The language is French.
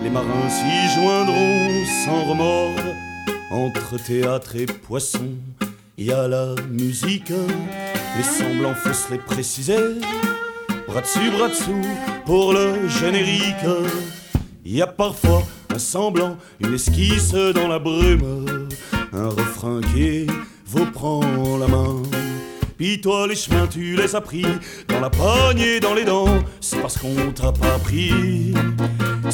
Les marins s'y joindront sans remords. Entre théâtre et poisson, y a la musique. Les semblants faut se les préciser. Bras dessous pour le générique. Y a parfois un semblant, une esquisse dans la brume. Un refrain qui vous prend la main. Pis toi les chemins tu les as pris dans la poignée, dans les dents. C'est parce qu'on t'a pas pris.